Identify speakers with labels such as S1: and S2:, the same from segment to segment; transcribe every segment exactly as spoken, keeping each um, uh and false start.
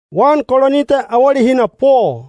S1: Wan kolonita awali hina po.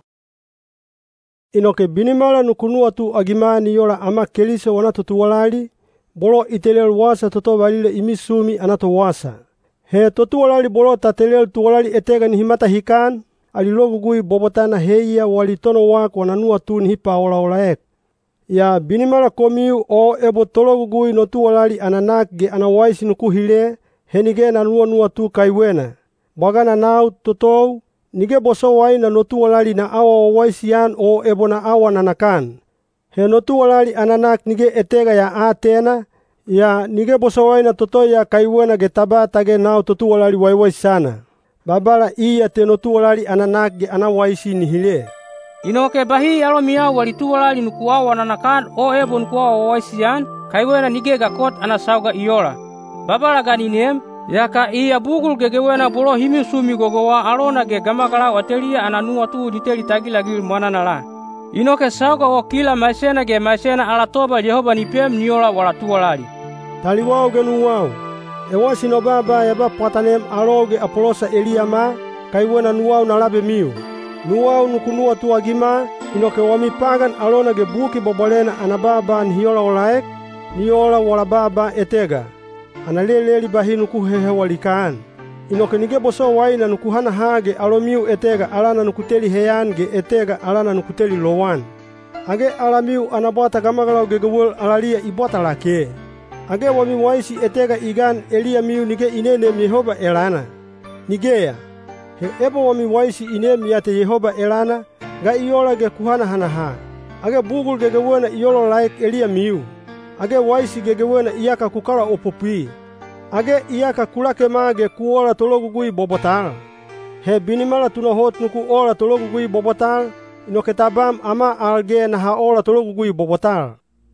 S1: Inoke binimala nukunua tu agima ni yola ama Keliso wanato tuwalali, bolo itelel wasa toto walile imisumi anato wasa. He totu walali bolo tatelel tuwalali etega ni himata hikan, alilogu gui bobotana heia walitono wak wananua tu ni hipa ola ola ek. Ya binimala komiu o ebo tologu gui no tuwalali ananak ge anawaisi nukuhile, he nige nanua nua tu kaiwena. Bagana nau totou, nige boso wai na notu walali na awa waisian o ebo na awa nanakan. He notu walali ananak nige etega ya atena, ya nige boso wai na toto ya kaiwena ge taba tage nau totu walali waiwai sana. Babala iya te notu walali ananak ge anawaisi nihile.
S2: Inoke bahi alo miau walitu walali nukuawa nanakan o ebo nukuawa waisian, kaiwena nige gakot anasauga iola. Babala ganinem, yaka iya bugul gegewena bolo himisumi gogowa alona ge gamagala watelia ananua tu diteli tagilagil mananala. Inoke sauga o kila maisena ge maisena alatoba Yehova nipem niola walatu walali.
S1: Taliwao genuwao. Ewa sinobaba yaba patanem aloge apolosa Eliama, kaiwena nuwao nalabe miu. Nuwao nukunua tu agima, inoke wamipagan alona ge buki bobolena anababa nihiola olaek, niola walababa etega. Analeleli bahi nukuhehe walikaan. Inoke nige boso wai na nukuhana hage alomiu etega alana nukuteli heyan ge etega alana nukuteli lowan. Age alamiu anabota gamagalau gegewul alalia ibota lake. Age wami waisi etega igan elia miu nige inenem Yehova elana. Nigeya. He ebo wami waisi inem yate Yehova elana, ga iola ge kuhana hanaha. Age bugul gegewena iolo laik elia miu. Age waisi gegewena iyaka kukala opopui. Age iyaka kulake mage kuola tologu gui bobotal. He binimala tunahot nuku ola tologu gui bobotal, inoke tabam ama alge na haola tologu gui bobotal.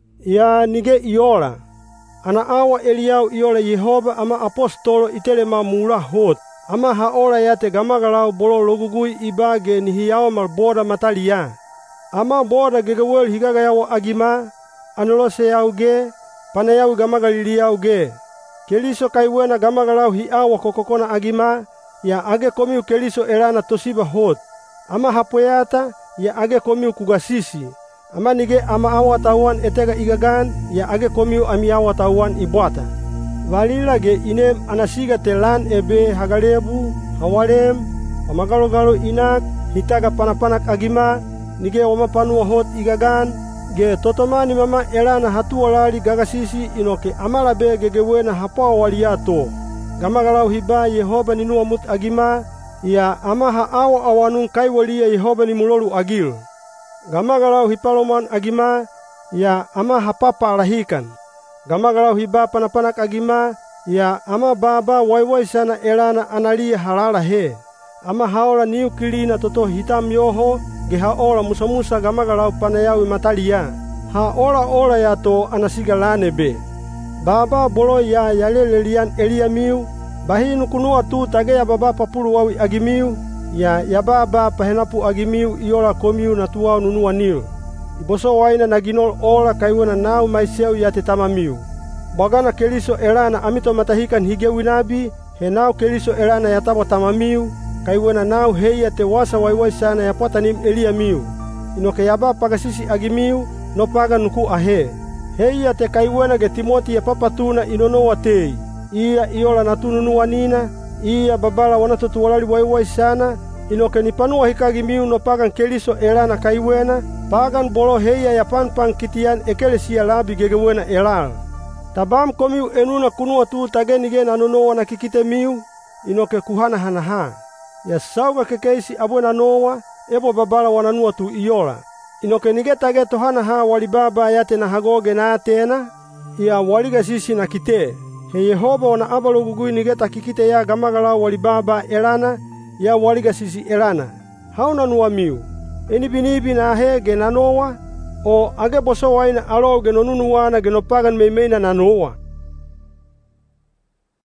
S1: Ya nige iola. Ana awa Eliau iola Yehova ama apostolo itelema mula hot. Ama haola yate gamagalau bolo logugui ibage ni hiyawa mal boda matalia. Ama boda gegewel higagayawa agima, anolose yau ge, panayau gamagalili yau ge. Keliso kaiwena gamagalau hiawa kokokona agima, ya age komiu Keliso elana tosiba hot. Ama hapoyata, ya age komiu kugasisi. Ama nige ama awa tauan etega igagan, ya age komiu ami awa tauan ibuata. Valila ge inem anasiga telan ebe hagalebu, hawalem, wamagalogalo inak, hitaga panapanak agima, nige wamapanua hot igagan, ge totomani mama elana hatu walali gagasisi inoke amalabe gegewena hapa waliato. Gamagalau hiba Yehova ninua mut agima, ya ama haawa awanung kaiwalia Yehova ni mulolu agil. Gamagalau hipaloman agima, ya ama hapapa alahikan. Gamagalau hiba panapanak agima, ya ama baba waiwai sana elana analia halala he. Ama haola niu kilina toto hitam yoho, ge haola musa-musa gamagalau panayawi matalia. Haola ola yato anasiga lanebe. Baba bolo ya yalelelian Eliamiu, bahi nukunua tu tageya baba papulu wawi agimiu, ya ya baba pahenapu agimiu iola komiu natuau nunua nil. Iboso waina naginol ola kaiwena nau maiseu yate tamamiu. Bagana Keliso elana amito matahikan higewi nabi, he nau Keliso elana yatabo tamamiu, kaiwena nau heia te wasa waiwai sana yapatanim Eliamiu. Inoke yaba pagasisi agimiu, no paga nuku ahe. Heia te kaiwena ge Timoti ya papatuna inonoa tei. Ia iola natununua nina, ia babala wanatotu walali waiwai sana, inoke nipanua hikagimiu no pagan Keliso elana kaiwena, pagan bolo heia ya panpang kitian ekelesia labi gegewena elal. Tabam komiu enuna kunua tu tagenige nanonoa na kikite miu, inoke kuhana hanaha. Ya sauga kekeisi abwena noa, ebo babala wananua tu iola. Inoke nige tage tohana ha walibaba yate na hagoge na atena, ia waliga sisi na kite. He Yehova wana abalogugui nige takikite ya gamagalau walibaba elana, ya waliga sisi elana. Hauna nuwa miu. Eni binibi na ahe ge nanoa, o age boso waina alo ge nonunuwana ge nopagan meimeina nanoa.